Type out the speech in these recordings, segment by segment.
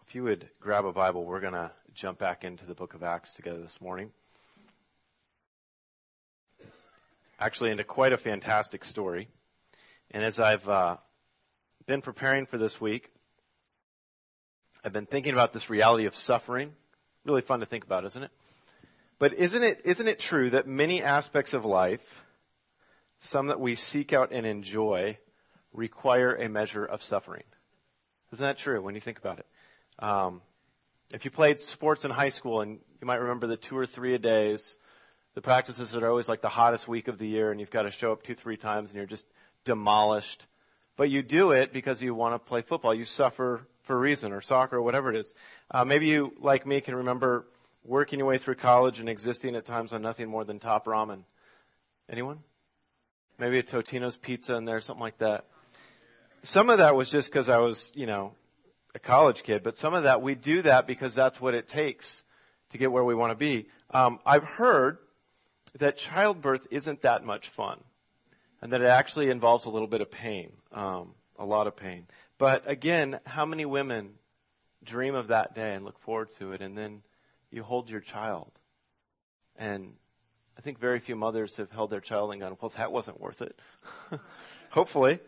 If you would grab a Bible, we're going to jump back into the book of Acts together this morning. Actually, into quite a fantastic story. And as I've been preparing for this week, I've been thinking about this reality of suffering. Really fun to think about, isn't it? But isn't it true that many aspects of life, some that we seek out and enjoy, require a measure of suffering? Isn't that true when you think about it? If you played sports in high school, and you might remember the 2 or 3 a days, the practices that are always like the hottest week of the year, and you've got to show up 2-3 times, and you're just demolished. But you do it because you want to play football. You suffer for a reason, or soccer, or whatever it is. Maybe you, like me, can remember working your way through college and existing at times on nothing more than top ramen. Anyone? Maybe a Totino's pizza in there, something like that. Some of that was just because I was, a college kid, but some of that, we do that because that's what it takes to get where we want to be. I've heard that childbirth isn't that much fun, and that it actually involves a little bit of pain, a lot of pain. But again, how many women dream of that day and look forward to it, and then you hold your child? And I think very few mothers have held their child and gone, well, that wasn't worth it. Hopefully.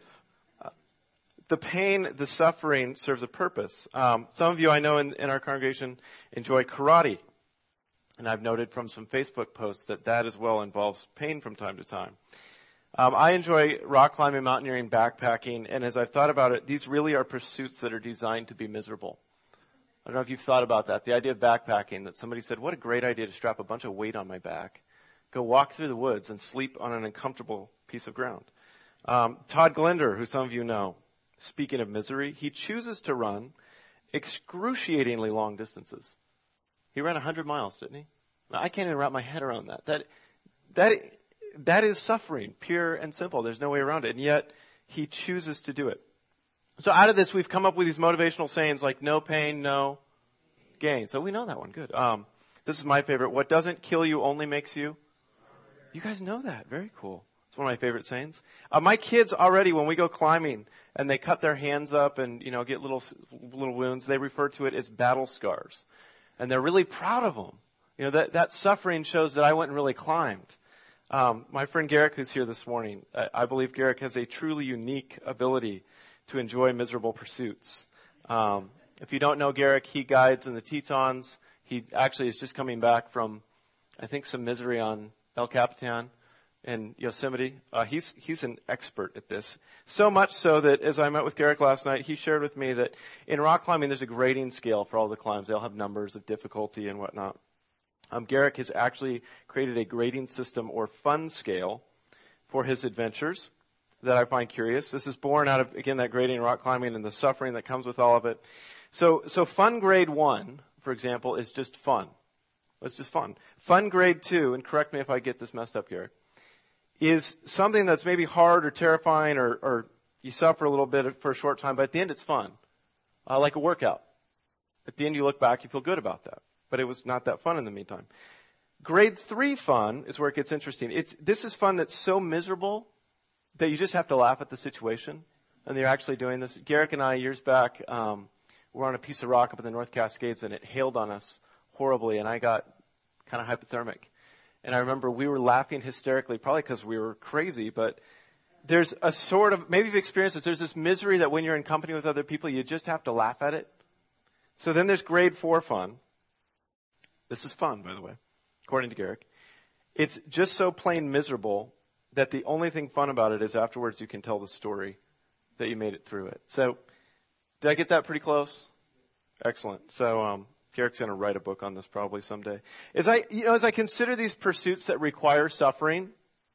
The pain, the suffering serves a purpose. Some of you I know in our congregation enjoy karate. And I've noted from some Facebook posts that as well involves pain from time to time. I enjoy rock climbing, mountaineering, backpacking. And as I've thought about it, these really are pursuits that are designed to be miserable. I don't know if you've thought about that. The idea of backpacking, that somebody said, what a great idea to strap a bunch of weight on my back, go walk through the woods and sleep on an uncomfortable piece of ground. Todd Glender, who some of you know, speaking of misery, he chooses to run excruciatingly long distances. He ran 100 miles, didn't he? Now, I can't even wrap my head around that. That is suffering, pure and simple. There's no way around it. And yet, he chooses to do it. So out of this, we've come up with these motivational sayings like, no pain, no gain. So we know that one. Good. This is my favorite. What doesn't kill you only makes you. You guys know that. Very cool. It's one of my favorite sayings. My kids already, when we go climbing and they cut their hands up and, get little wounds, they refer to it as battle scars. And they're really proud of them. That suffering shows that I went and really climbed. My friend Garrick, who's here this morning, I believe Garrick has a truly unique ability to enjoy miserable pursuits. If you don't know Garrick, he guides in the Tetons. He actually is just coming back from, I think, some misery on El Capitan in Yosemite. He's an expert at this. So much so that as I met with Garrick last night, he shared with me that in rock climbing there's a grading scale for all the climbs. They all have numbers of difficulty and whatnot. Garrick has actually created a grading system or fun scale for his adventures that I find curious. This is born out of, again, that grading rock climbing and the suffering that comes with all of it. So fun grade 1, for example, is just fun. It's just fun. Fun grade 2, and correct me if I get this messed up, Garrick, is something that's maybe hard or terrifying or you suffer a little bit for a short time, but at the end it's fun. Like a workout. At the end you look back, you feel good about that. But it was not that fun in the meantime. Grade 3 fun is where it gets interesting. This is fun that's so miserable that you just have to laugh at the situation. And they're actually doing this. Garrick and I, years back, were on a piece of rock up in the North Cascades, and it hailed on us horribly, and I got kind of hypothermic. And I remember we were laughing hysterically, probably because we were crazy, but there's a sort of, maybe you've experienced this, there's this misery that when you're in company with other people, you just have to laugh at it. So then there's grade 4 fun. This is fun, by the way, according to Garrick. It's just so plain miserable that the only thing fun about it is afterwards you can tell the story that you made it through it. So, did I get that pretty close? Excellent. So, Garrick's going to write a book on this probably someday. As I consider these pursuits that require suffering,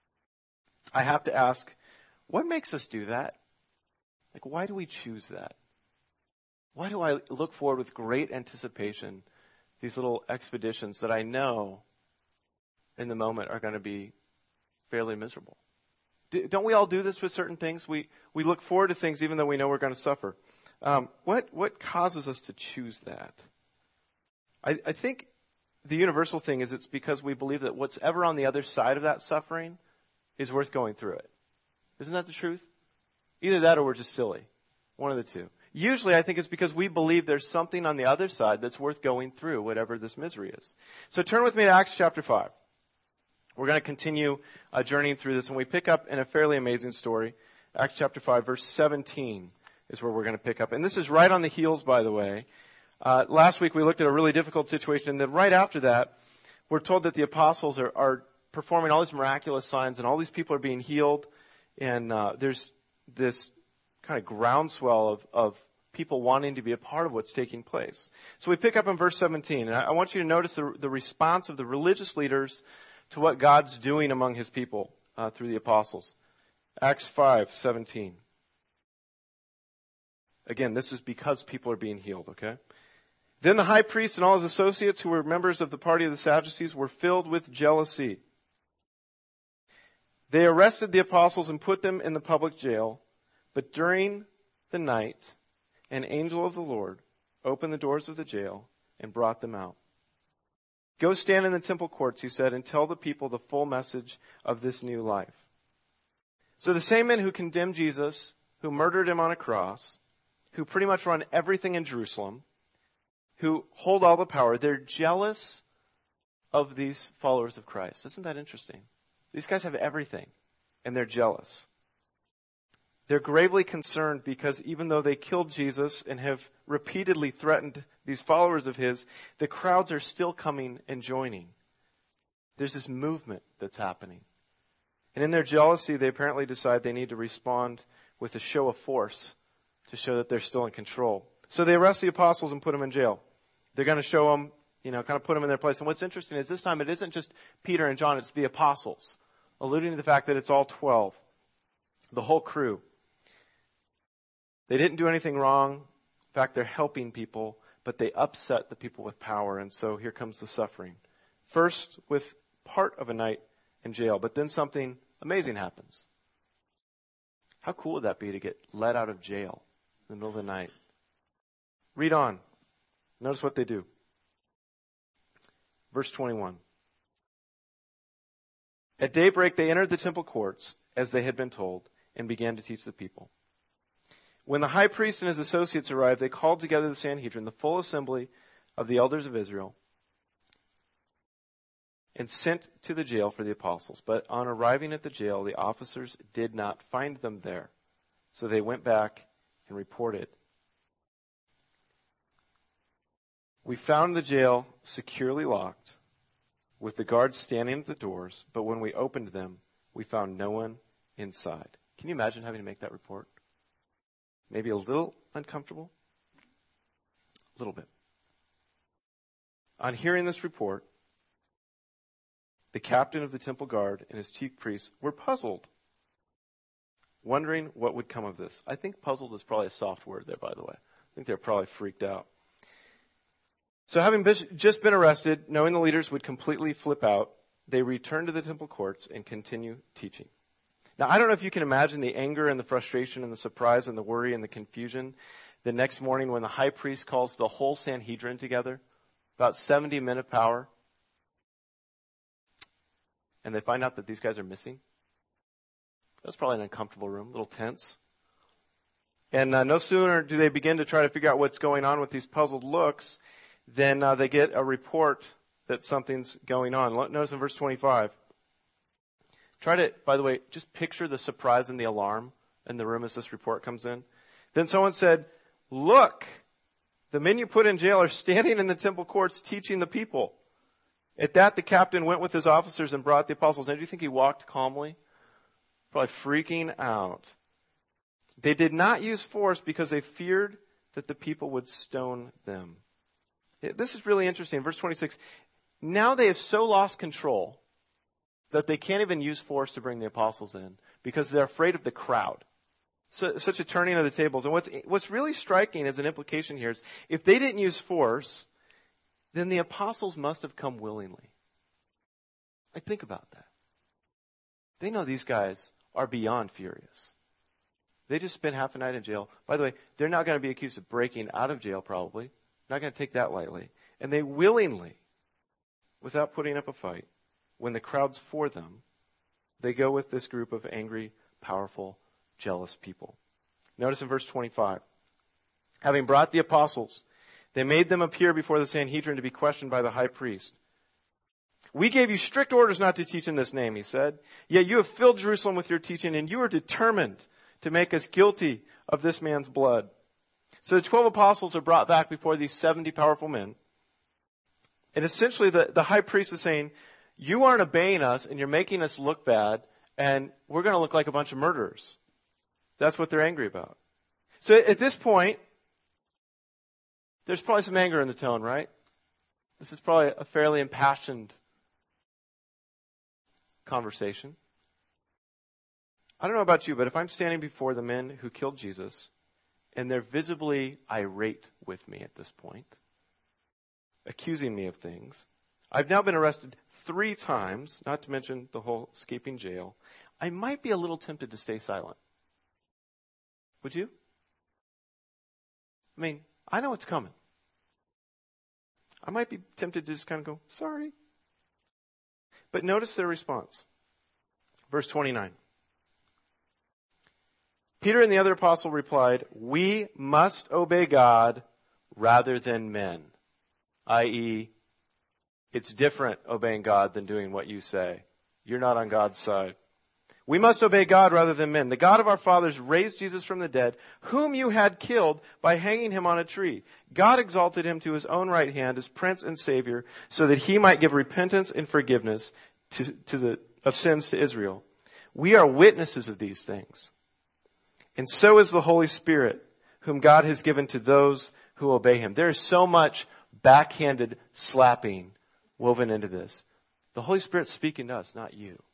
I have to ask, what makes us do that? Like, why do we choose that? Why do I look forward with great anticipation these little expeditions that I know in the moment are going to be fairly miserable? Don't we all do this with certain things? We look forward to things even though we know we're going to suffer. What causes us to choose that? I think the universal thing is it's because we believe that what's ever on the other side of that suffering is worth going through it. Isn't that the truth? Either that or we're just silly. One of the two. Usually I think it's because we believe there's something on the other side that's worth going through, whatever this misery is. So turn with me to Acts chapter 5. We're going to continue journeying through this, and we pick up in a fairly amazing story. Acts chapter 5, verse 17 is where we're going to pick up. And this is right on the heels, by the way. Last week we looked at a really difficult situation, and then right after that, we're told that the apostles are performing all these miraculous signs, and all these people are being healed, and there's this kind of groundswell of people wanting to be a part of what's taking place. So we pick up in verse 17, and I want you to notice the response of the religious leaders to what God's doing among his people through the apostles. Acts 5:17. Again, this is because people are being healed, okay? Then the high priest and all his associates who were members of the party of the Sadducees were filled with jealousy. They arrested the apostles and put them in the public jail. But during the night, an angel of the Lord opened the doors of the jail and brought them out. Go stand in the temple courts, he said, and tell the people the full message of this new life. So the same men who condemned Jesus, who murdered him on a cross, who pretty much run everything in Jerusalem, who hold all the power, they're jealous of these followers of Christ. Isn't that interesting? These guys have everything, and they're jealous. They're gravely concerned because even though they killed Jesus and have repeatedly threatened these followers of his, the crowds are still coming and joining. There's this movement that's happening. And in their jealousy, they apparently decide they need to respond with a show of force to show that they're still in control. So they arrest the apostles and put them in jail. They're going to show them, kind of put them in their place. And what's interesting is this time it isn't just Peter and John, it's the apostles, alluding to the fact that it's all 12, the whole crew. They didn't do anything wrong. In fact, they're helping people, but they upset the people with power, and so here comes the suffering. First, with part of a night in jail, but then something amazing happens. How cool would that be to get let out of jail in the middle of the night? Read on. Notice what they do. Verse 21. At daybreak, they entered the temple courts, as they had been told, and began to teach the people. When the high priest and his associates arrived, they called together the Sanhedrin, the full assembly of the elders of Israel, and sent to the jail for the apostles. But on arriving at the jail, the officers did not find them there. So they went back and reported. We found the jail securely locked, with the guards standing at the doors, but when we opened them, we found no one inside. Can you imagine having to make that report? Maybe a little uncomfortable? A little bit. On hearing this report, the captain of the temple guard and his chief priests were puzzled, wondering what would come of this. I think puzzled is probably a soft word there, by the way. I think they're probably freaked out. So having just been arrested, knowing the leaders would completely flip out, they returned to the temple courts and continue teaching. Now, I don't know if you can imagine the anger and the frustration and the surprise and the worry and the confusion the next morning when the high priest calls the whole Sanhedrin together, about 70 men of power, and they find out that these guys are missing. That's probably an uncomfortable room, a little tense. And no sooner do they begin to try to figure out what's going on with these puzzled looks than they get a report that something's going on. Notice in verse 25. Try to, by the way, just picture the surprise and the alarm in the room as this report comes in. Then someone said, "Look, the men you put in jail are standing in the temple courts teaching the people." At that, the captain went with his officers and brought the apostles. Now, do you think he walked calmly? Probably freaking out. They did not use force because they feared that the people would stone them. This is really interesting. Verse 26, now they have so lost control that they can't even use force to bring the apostles in because they're afraid of the crowd. So, such a turning of the tables. And what's really striking as an implication here is if they didn't use force, then the apostles must have come willingly. Like, think about that. They know these guys are beyond furious. They just spent half a night in jail. By the way, they're not going to be accused of breaking out of jail, probably. Not going to take that lightly. And they willingly, without putting up a fight, when the crowd's for them, they go with this group of angry, powerful, jealous people. Notice in verse 25. Having brought the apostles, they made them appear before the Sanhedrin to be questioned by the high priest. We gave you strict orders not to teach in this name, he said. Yet you have filled Jerusalem with your teaching, and you are determined to make us guilty of this man's blood. So the 12 apostles are brought back before these 70 powerful men. And essentially the high priest is saying, you aren't obeying us, and you're making us look bad, and we're going to look like a bunch of murderers. That's what they're angry about. So at this point, there's probably some anger in the tone, right? This is probably a fairly impassioned conversation. I don't know about you, but if I'm standing before the men who killed Jesus, and they're visibly irate with me at this point, accusing me of things, I've now been arrested 3 times, not to mention the whole escaping jail, I might be a little tempted to stay silent. Would you? I mean, I know it's coming. I might be tempted to just kind of go, sorry. But notice their response. Verse 29. Peter and the other apostle replied, we must obey God rather than men. I.e., it's different obeying God than doing what you say. You're not on God's side. We must obey God rather than men. The God of our fathers raised Jesus from the dead, whom you had killed by hanging him on a tree. God exalted him to his own right hand as Prince and Savior, so that he might give repentance and forgiveness of sins to Israel. We are witnesses of these things. And so is the Holy Spirit, whom God has given to those who obey him. There is so much backhanded slapping woven into this. The Holy Spirit's speaking to us, not you.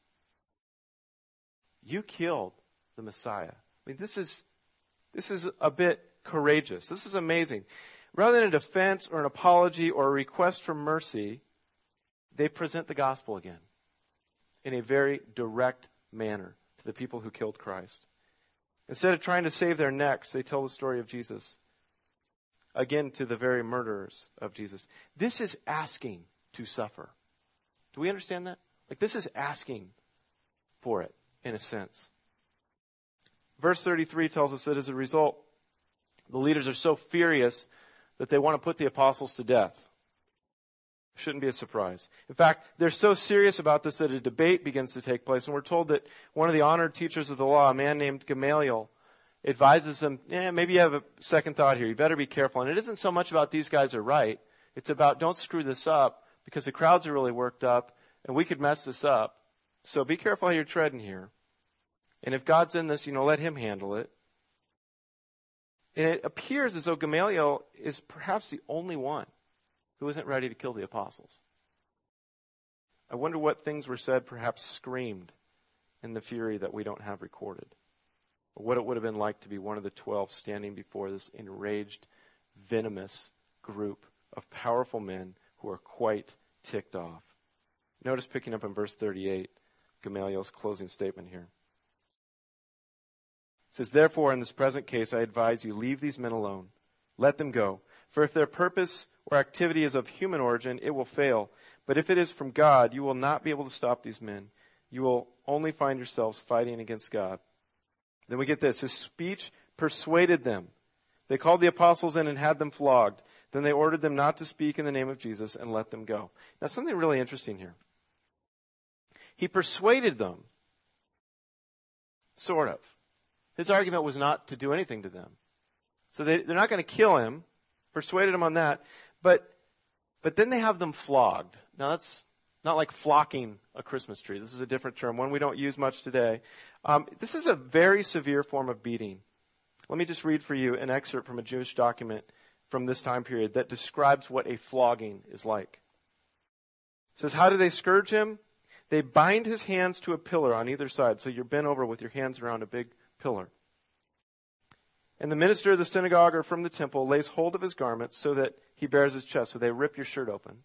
You killed the Messiah. I mean, this is a bit courageous. This is amazing. Rather than a defense or an apology or a request for mercy, they present the gospel again in a very direct manner to the people who killed Christ. Instead of trying to save their necks, they tell the story of Jesus. Again, to the very murderers of Jesus. This is asking to suffer. Do we understand that? Like, this is asking for it, in a sense. Verse 33 tells us that as a result, the leaders are so furious that they want to put the apostles to death. Shouldn't be a surprise. In fact, they're so serious about this that a debate begins to take place. And we're told that one of the honored teachers of the law, a man named Gamaliel, advises them, maybe you have a second thought here. You better be careful. And it isn't so much about these guys are right. It's about don't screw this up because the crowds are really worked up and we could mess this up. So be careful how you're treading here. And if God's in this, let him handle it. And it appears as though Gamaliel is perhaps the only one who isn't ready to kill the apostles. I wonder what things were said, perhaps screamed in the fury that we don't have recorded. Or what it would have been like to be one of the 12 standing before this enraged, venomous group of powerful men who are quite ticked off. Notice picking up in verse 38, Gamaliel's closing statement here. It says, therefore, in this present case, I advise you, leave these men alone. Let them go. For if their purpose or activity is of human origin, it will fail. But if it is from God, you will not be able to stop these men. You will only find yourselves fighting against God. Then we get this. His speech persuaded them. They called the apostles in and had them flogged. Then they ordered them not to speak in the name of Jesus and let them go. Now, something really interesting here. He persuaded them. Sort of. His argument was not to do anything to them. So they're not going to kill him. Persuaded him on that. But then they have them flogged. Now, that's not like flocking a Christmas tree. This is a different term, one we don't use much today. This is a very severe form of beating. Let me just read for you an excerpt from a Jewish document from this time period that describes what a flogging is like. It says, how do they scourge him? They bind his hands to a pillar on either side. So you're bent over with your hands around a big pillar. And the minister of the synagogue or from the temple lays hold of his garments so that he bears his chest. So they rip your shirt open.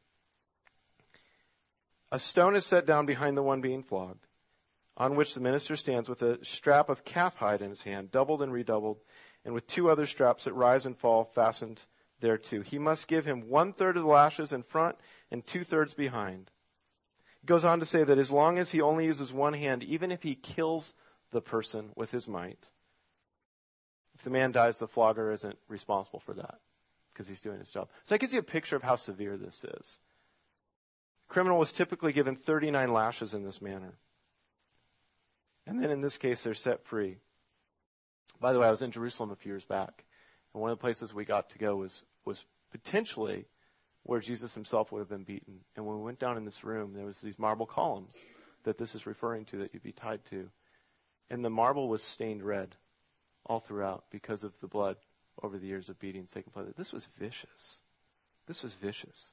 A stone is set down behind the one being flogged, on which the minister stands with a strap of calf hide in his hand, doubled and redoubled, and with 2 other straps that rise and fall fastened thereto. He must give him 1/3 of the lashes in front and 2/3 behind. It goes on to say that as long as he only uses one hand, even if he kills the person with his might, if the man dies, the flogger isn't responsible for that because he's doing his job. So that gives you a picture of how severe this is. The criminal was typically given 39 lashes in this manner. And then in this case, they're set free. By the way, I was in Jerusalem a few years back, and one of the places we got to go was potentially where Jesus himself would have been beaten. And when we went down in this room, there was these marble columns that this is referring to that you'd be tied to. And the marble was stained red all throughout because of the blood over the years of beatings taking place. This was vicious. This was vicious.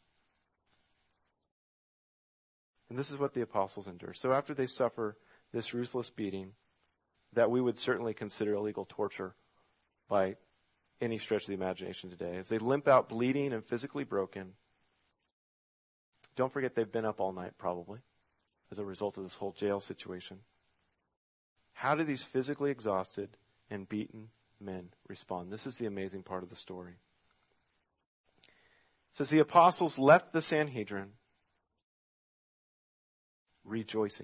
And this is what the apostles endure. So after they suffer this ruthless beating that we would certainly consider illegal torture by any stretch of the imagination today, as they limp out bleeding and physically broken, don't forget they've been up all night probably as a result of this whole jail situation. How do these physically exhausted and beaten men respond? This is the amazing part of the story. It says the apostles left the Sanhedrin rejoicing.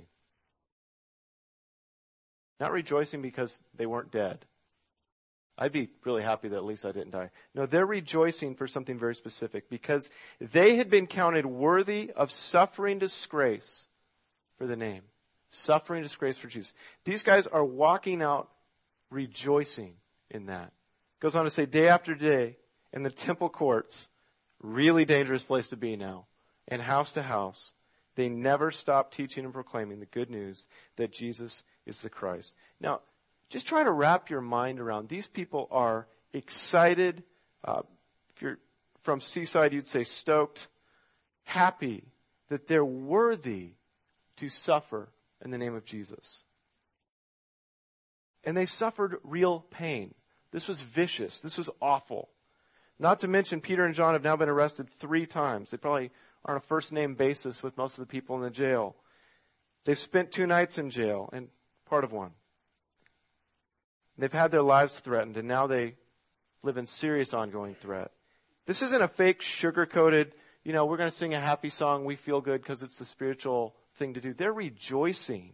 Not rejoicing because they weren't dead. I'd be really happy that at least I didn't die. No, they're rejoicing for something very specific, because they had been counted worthy of suffering disgrace for the name. Suffering disgrace for Jesus. These guys are walking out rejoicing in that. Goes on to say, day after day in the temple courts, really dangerous place to be now, and house to house, they never stop teaching and proclaiming the good news that Jesus is the Christ. Now, just try to wrap your mind around. These people are excited. If you're from Seaside, you'd say stoked, happy that they're worthy to suffer in the name of Jesus. And they suffered real pain. This was vicious. This was awful. Not to mention, Peter and John have now been arrested 3 times. They probably are on a first-name basis with most of the people in the jail. They've spent 2 nights in jail, and part of one. They've had their lives threatened, and now they live in serious ongoing threat. This isn't a fake, sugar-coated, we're going to sing a happy song, we feel good because it's the spiritual thing to do. They're rejoicing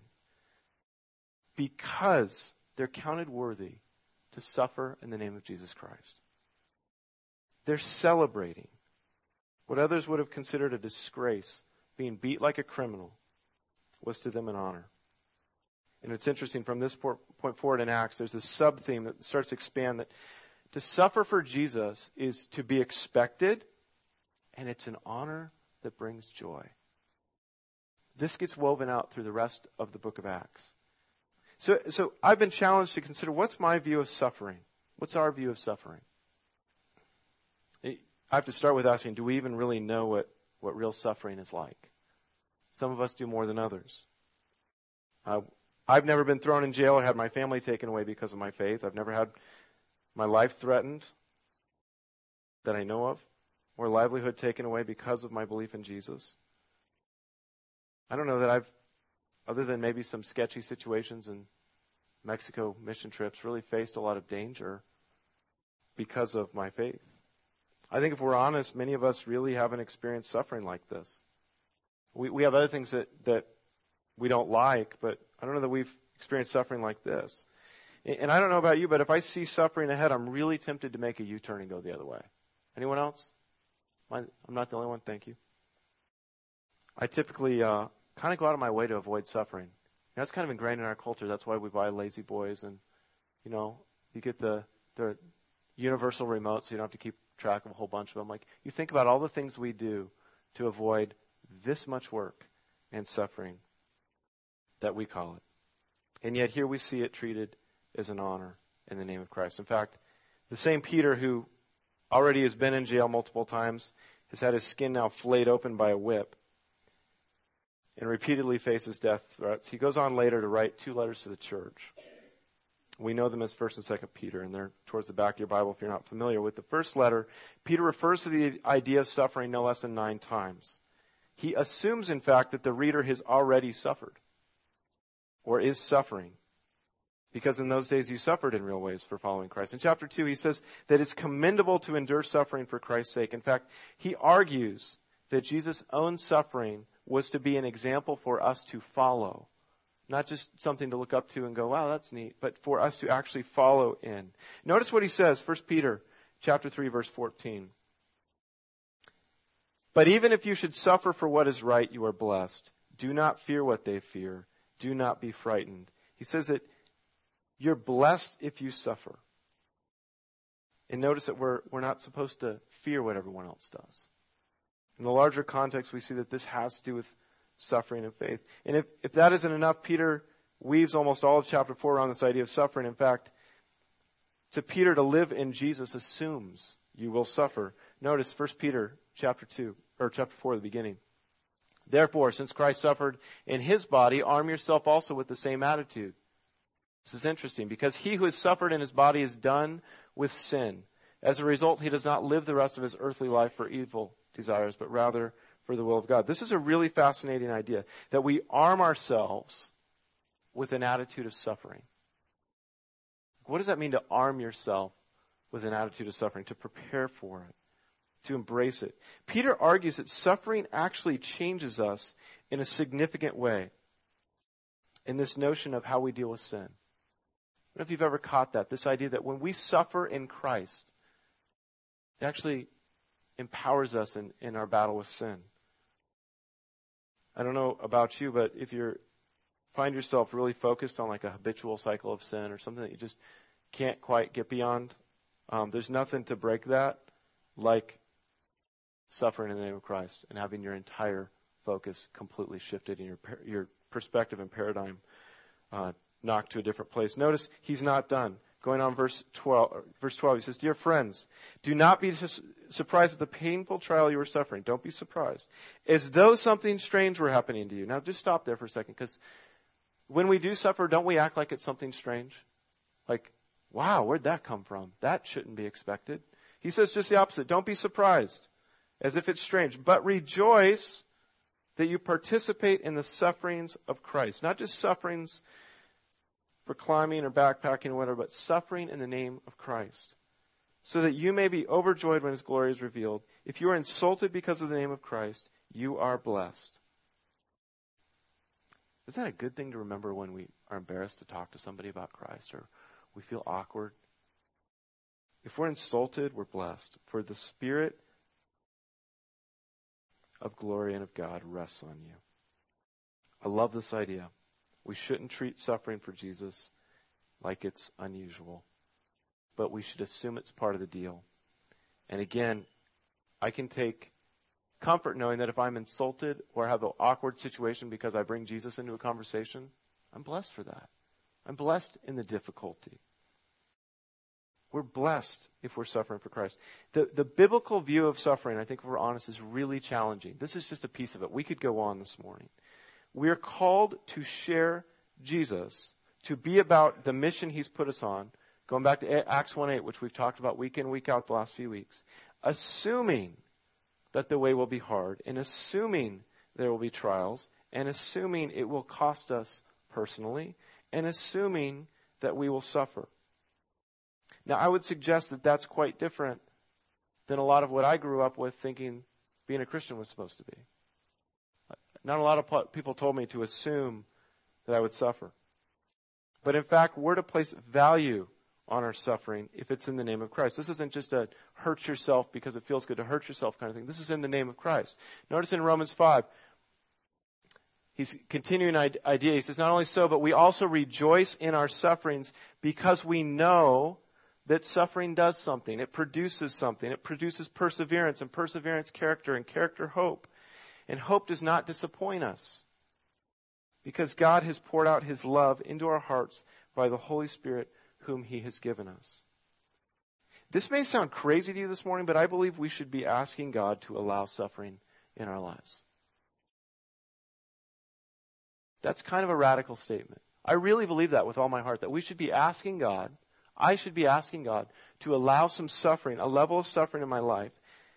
because they're counted worthy to suffer in the name of Jesus Christ. They're celebrating what others would have considered a disgrace. Being beat like a criminal was to them an honor. And it's interesting, from this point forward in Acts, there's this sub-theme that starts to expand, that to suffer for Jesus is to be expected, and it's an honor that brings joy. This gets woven out through the rest of the book of Acts. So I've been challenged to consider, what's my view of suffering? What's our view of suffering? I have to start with asking, do we even really know what real suffering is like? Some of us do more than others. I've never been thrown in jail or had my family taken away because of my faith. I've never had my life threatened that I know of, or livelihood taken away because of my belief in Jesus. I don't know that I've, other than maybe some sketchy situations in Mexico mission trips, really faced a lot of danger because of my faith. I think if we're honest, many of us really haven't experienced suffering like this. We have other things that we don't like, but I don't know that we've experienced suffering like this. And I don't know about you, but if I see suffering ahead, I'm really tempted to make a U-turn and go the other way. Anyone else? I'm not the only one. Thank you. I typically kind of go out of my way to avoid suffering. That's kind of ingrained in our culture. That's why we buy Lazy Boys, and you get the universal remote, so you don't have to keep track of a whole bunch of them. Like, you think about all the things we do to avoid this much work and suffering that we call it. And yet here we see it treated as an honor in the name of Christ. In fact, the same Peter who already has been in jail multiple times has had his skin now flayed open by a whip and repeatedly faces death threats. He goes on later to write 2 letters to the church. We know them as 1st and 2nd Peter, and they're towards the back of your Bible if you're not familiar with the first letter. Peter refers to the idea of suffering no less than 9 times. He assumes, in fact, that the reader has already suffered or is suffering, because in those days you suffered in real ways for following Christ. In chapter 2, he says that it's commendable to endure suffering for Christ's sake. In fact, he argues that Jesus' own suffering was to be an example for us to follow Not just something to look up to and go, wow, that's neat, but for us to actually follow in. Notice what he says, 1 Peter chapter 3, verse 14. But even if you should suffer for what is right, you are blessed. Do not fear what they fear. Do not be frightened. He says that you're blessed if you suffer. And notice that we're not supposed to fear what everyone else does. In the larger context, we see that this has to do with suffering and faith. And if that isn't enough, Peter weaves almost all of chapter 4 around this idea of suffering. In fact, to Peter, to live in Jesus assumes you will suffer. Notice 1 Peter chapter 4, the beginning. Therefore, since Christ suffered in his body, arm yourself also with the same attitude. This is interesting because he who has suffered in his body is done with sin. As a result, he does not live the rest of his earthly life for evil desires, but rather for the will of God. This is a really fascinating idea, that we arm ourselves with an attitude of suffering. What does that mean to arm yourself with an attitude of suffering? To prepare for it, to embrace it. Peter argues that suffering actually changes us in a significant way in this notion of how we deal with sin. I don't know if you've ever caught that, this idea that when we suffer in Christ, it actually empowers us in our battle with sin. I don't know about you, but if you find yourself really focused on like a habitual cycle of sin or something that you just can't quite get beyond, there's nothing to break that like suffering in the name of Christ and having your entire focus completely shifted and your perspective and paradigm knocked to a different place. Notice he's not done. Going on verse 12, he says, Dear friends, do not be surprised at the painful trial you are suffering. Don't be surprised. As though something strange were happening to you. Now just stop there for a second, because when we do suffer, don't we act like it's something strange? Like, wow, where'd that come from? That shouldn't be expected. He says just the opposite. Don't be surprised, as if it's strange, but rejoice that you participate in the sufferings of Christ. Not just sufferings for climbing or backpacking or whatever, but suffering in the name of Christ, so that you may be overjoyed when his glory is revealed. If you are insulted because of the name of Christ, you are blessed. Isn't that a good thing to remember when we are embarrassed to talk to somebody about Christ or we feel awkward? If we're insulted, we're blessed, for the Spirit of glory and of God rests on you. I love this idea. We shouldn't treat suffering for Jesus like it's unusual, but we should assume it's part of the deal. And again, I can take comfort knowing that if I'm insulted or have an awkward situation because I bring Jesus into a conversation, I'm blessed for that. I'm blessed in the difficulty. We're blessed if we're suffering for Christ. The biblical view of suffering, I think if we're honest, is really challenging. This is just a piece of it. We could go on this morning. We are called to share Jesus, to be about the mission he's put us on, going back to Acts 1:8, which we've talked about week in, week out the last few weeks, assuming that the way will be hard, and assuming there will be trials, and assuming it will cost us personally, and assuming that we will suffer. Now, I would suggest that that's quite different than a lot of what I grew up with thinking being a Christian was supposed to be. Not a lot of people told me to assume that I would suffer. But in fact, we're to place value on our suffering if it's in the name of Christ. This isn't just a hurt yourself because it feels good to hurt yourself kind of thing. This is in the name of Christ. Notice in Romans 5, he's continuing an idea. He says, not only so, but we also rejoice in our sufferings because we know that suffering does something. It produces something. It produces perseverance, and perseverance character, and character hope. And hope does not disappoint us because God has poured out his love into our hearts by the Holy Spirit whom he has given us. This may sound crazy to you this morning, but I believe we should be asking God to allow suffering in our lives. That's kind of a radical statement. I really believe that with all my heart, that we should be asking God, I should be asking God to allow some suffering, a level of suffering in my life,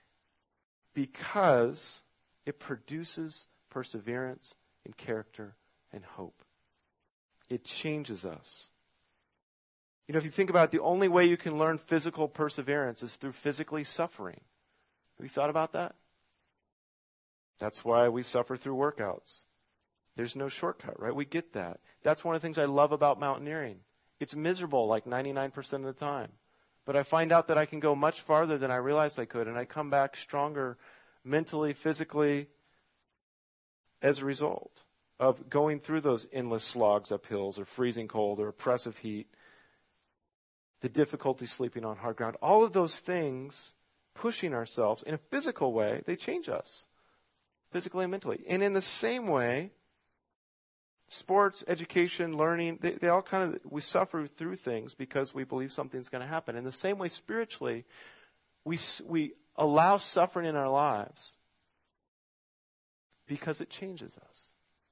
because it produces perseverance and character and hope. It changes us. You know, if you think about it, the only way you can learn physical perseverance is through physically suffering. Have you thought about that? That's why we suffer through workouts. There's no shortcut, right? We get that. That's one of the things I love about mountaineering. It's miserable like 99% of the time. But I find out that I can go much farther than I realized I could, and I come back stronger mentally, physically, as a result of going through those endless slogs up hills or freezing cold or oppressive heat, the difficulty sleeping on hard ground. All of those things, pushing ourselves in a physical way, they change us physically and mentally. And in the same way, sports, education, learning, they all we suffer through things because we believe something's going to happen. In the same way, spiritually, we allow suffering in our lives because it changes us.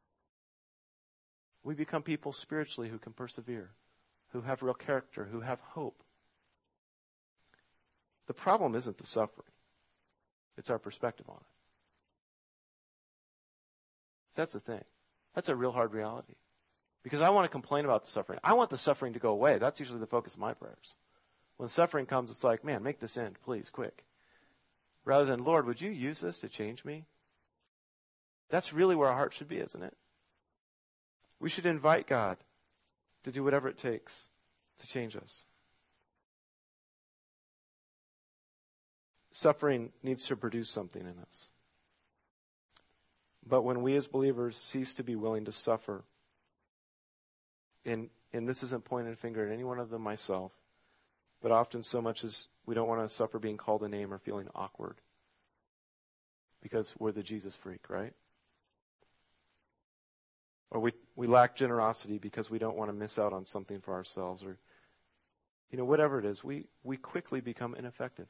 We become people spiritually who can persevere, who have real character, who have hope. The problem isn't the suffering. It's our perspective on it. So that's the thing. That's a real hard reality. Because I want to complain about the suffering. I want the suffering to go away. That's usually the focus of my prayers. When suffering comes, it's like, man, make this end, please, quick. Rather than, Lord, would you use this to change me? That's really where our heart should be, isn't it? We should invite God to do whatever it takes to change us. Suffering needs to produce something in us. But when we as believers cease to be willing to suffer, and this isn't pointing a finger at any one of them myself, but often so much as we don't want to suffer being called a name or feeling awkward because we're the Jesus freak, right? Or we lack generosity because we don't want to miss out on something for ourselves, or whatever it is, we quickly become ineffective.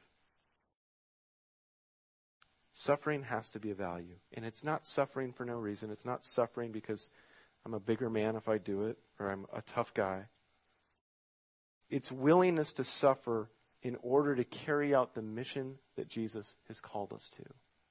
Suffering has to be a value. And it's not suffering for no reason. It's not suffering because I'm a bigger man if I do it, or I'm a tough guy. It's willingness to suffer in order to carry out the mission that Jesus has called us to.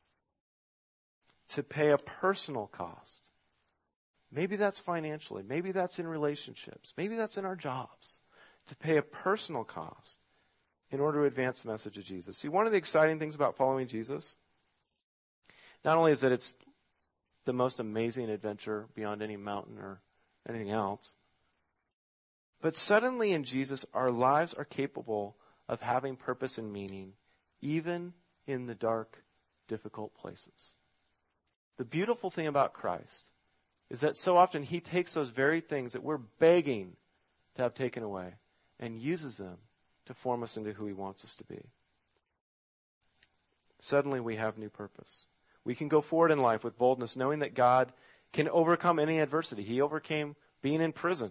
To pay a personal cost. Maybe that's financially. Maybe that's in relationships. Maybe that's in our jobs. To pay a personal cost in order to advance the message of Jesus. See, one of the exciting things about following Jesus, not only is that it's the most amazing adventure beyond any mountain or anything else, but suddenly in Jesus, our lives are capable of having purpose and meaning, even in the dark, difficult places. The beautiful thing about Christ is that so often He takes those very things that we're begging to have taken away and uses them to form us into who He wants us to be. Suddenly we have new purpose. We can go forward in life with boldness, knowing that God can overcome any adversity. He overcame being in prison.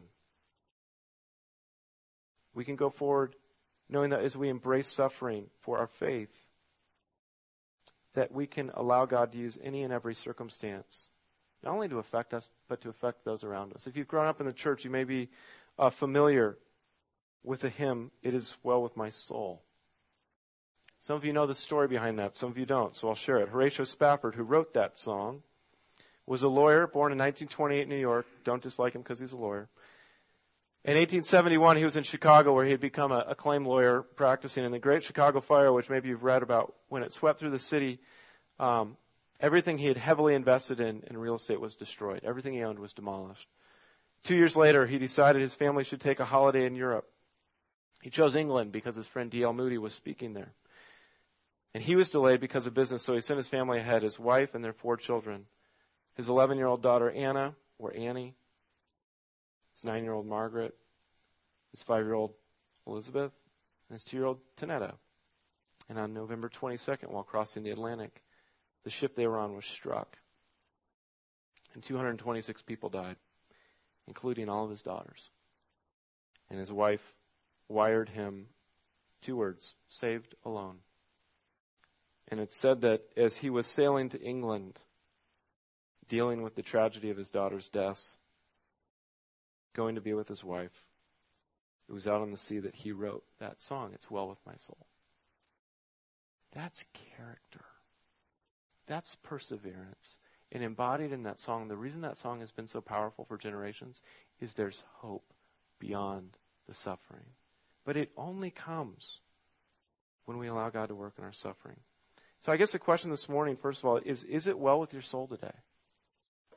We can go forward knowing that as we embrace suffering for our faith, that we can allow God to use any and every circumstance, not only to affect us, but to affect those around us. If you've grown up in the church, you may be familiar with the hymn, "It Is Well With My Soul." Some of you know the story behind that. Some of you don't, so I'll share it. Horatio Spafford, who wrote that song, was a lawyer born in 1928 in New York. Don't dislike him because he's a lawyer. In 1871, he was in Chicago, where he had become an acclaimed lawyer practicing. In the Great Chicago Fire, which maybe you've read about, when it swept through the city, everything he had heavily invested in real estate was destroyed. Everything he owned was demolished. 2 years later, he decided his family should take a holiday in Europe. He chose England because his friend D.L. Moody was speaking there. And he was delayed because of business, so he sent his family ahead, his wife and their 4 children. His 11-year-old daughter, Anna, or Annie, his 9-year-old Margaret, his 5-year-old Elizabeth, and his 2-year-old Tanetta. And on November 22nd, while crossing the Atlantic, the ship they were on was struck. And 226 people died, including all of his daughters. And his wife wired him 2 words, "Saved alone." And it's said that as he was sailing to England, dealing with the tragedy of his daughter's deaths, going to be with his wife, it was out on the sea that he wrote that song, "It's Well With My Soul." That's character. That's perseverance. And embodied in that song, the reason that song has been so powerful for generations is there's hope beyond the suffering. But it only comes when we allow God to work in our suffering. So I guess the question this morning, first of all, is it well with your soul today?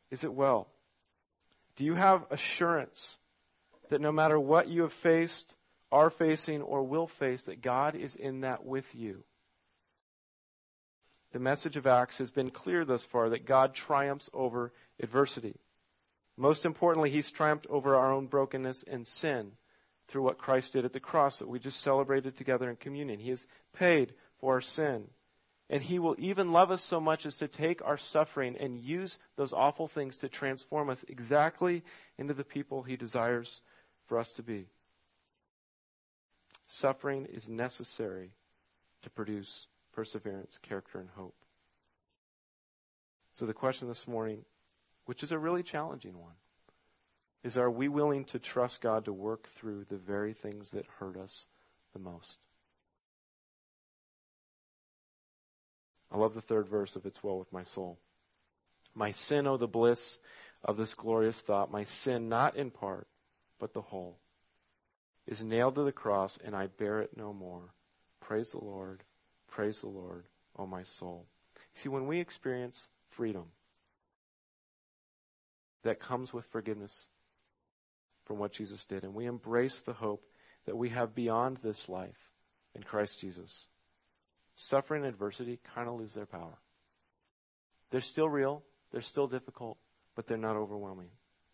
Is it well? Do you have assurance that no matter what you have faced, are facing, or will face, that God is in that with you? The message of Acts has been clear thus far that God triumphs over adversity. Most importantly, He's triumphed over our own brokenness and sin through what Christ did at the cross that we just celebrated together in communion. He has paid for our sin. And He will even love us so much as to take our suffering and use those awful things to transform us exactly into the people He desires for us to be. Suffering is necessary to produce perseverance, character, and hope. So the question this morning, which is a really challenging one, is, are we willing to trust God to work through the very things that hurt us the most? I love the third verse of It's Well With My Soul. My sin, oh, the bliss of this glorious thought, my sin, not in part, but the whole, is nailed to the cross, and I bear it no more. Praise the Lord, oh my soul. See, when we experience freedom that comes with forgiveness from what Jesus did, and we embrace the hope that we have beyond this life in Christ Jesus, suffering and adversity kind of lose their power. They're still real, they're still difficult, but they're not overwhelming.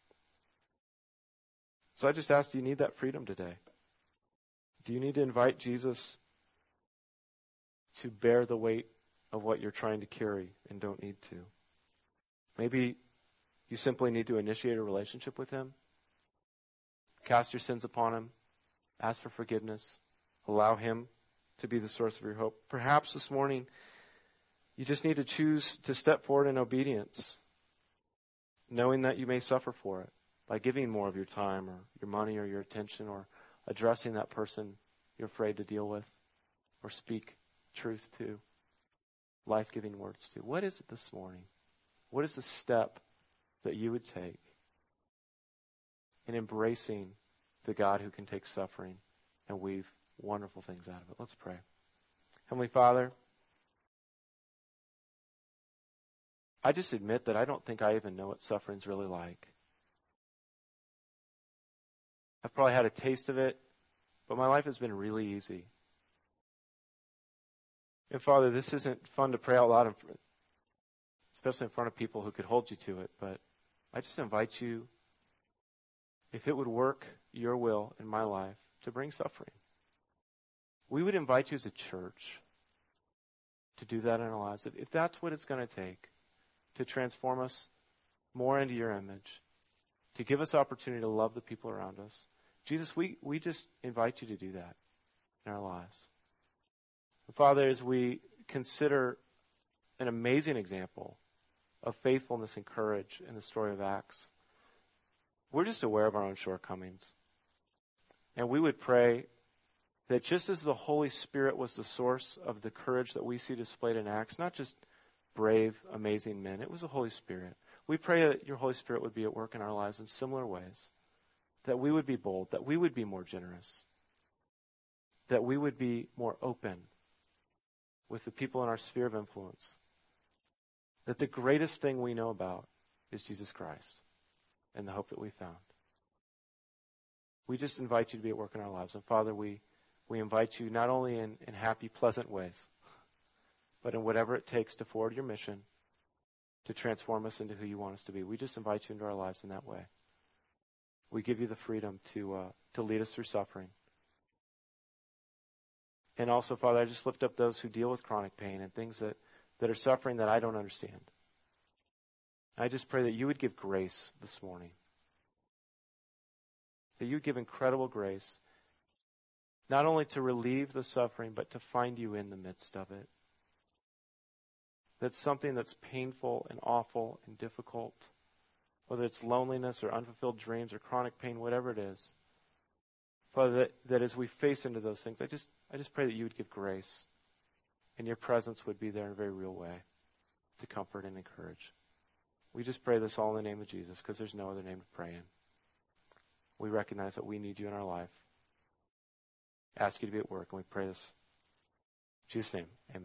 So I just ask, do you need that freedom today? Do you need to invite Jesus to bear the weight of what you're trying to carry and don't need to? Maybe you simply need to initiate a relationship with Him. Cast your sins upon Him. Ask for forgiveness. Allow Him to be the source of your hope. Perhaps this morning you just need to choose to step forward in obedience, knowing that you may suffer for it, by giving more of your time or your money or your attention, or addressing that person you're afraid to deal with or speak truth to, life-giving words to. What is it this morning? What is the step that you would take in embracing the God who can take suffering and weave wonderful things out of it? Let's pray. Heavenly Father, I just admit that I don't think I even know what suffering's really like. I've probably had a taste of it, but my life has been really easy. And Father, this isn't fun to pray out loud, especially in front of people who could hold you to it, but I just invite you, if it would work your will in my life, to bring suffering. We would invite you as a church to do that in our lives. If that's what it's going to take to transform us more into your image, to give us opportunity to love the people around us, Jesus, we just invite you to do that in our lives. And Father, as we consider an amazing example of faithfulness and courage in the story of Acts, we're just aware of our own shortcomings. And we would pray that just as the Holy Spirit was the source of the courage that we see displayed in Acts, not just brave, amazing men, it was the Holy Spirit. We pray that your Holy Spirit would be at work in our lives in similar ways, that we would be bold, that we would be more generous, that we would be more open with the people in our sphere of influence, that the greatest thing we know about is Jesus Christ and the hope that we found. We just invite you to be at work in our lives. And Father, we invite you not only in happy, pleasant ways, but in whatever it takes to forward your mission, to transform us into who you want us to be. We just invite you into our lives in that way. We give you the freedom to lead us through suffering. And also, Father, I just lift up those who deal with chronic pain and things that are suffering that I don't understand. I just pray that you would give grace this morning. That you would give incredible grace, not only to relieve the suffering, but to find you in the midst of it. That's something that's painful and awful and difficult, whether it's loneliness or unfulfilled dreams or chronic pain, whatever it is. Father, that as we face into those things, I just pray that you would give grace and your presence would be there in a very real way to comfort and encourage. We just pray this all in the name of Jesus because there's no other name to pray in. We recognize that we need you in our life. Ask you to be at work, and we pray this in Jesus' name. Amen.